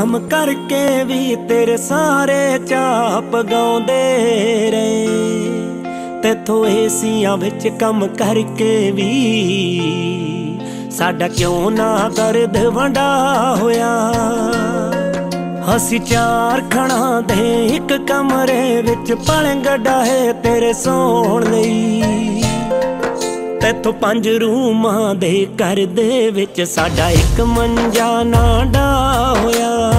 ਕੰਮ ਕਰਕੇ ਵੀ तेरे सारे चाप गाउंदे रहे। तैथों एसियां विच कम करके भी साडा क्यों ना दर्द वंडा होया। असी चार खणा दे एक कमरे विच पलंग डाहे तेरे सोण लई। तैथों 5 रूमां दे घर दे विच साडा एक मंजा ना डा होया।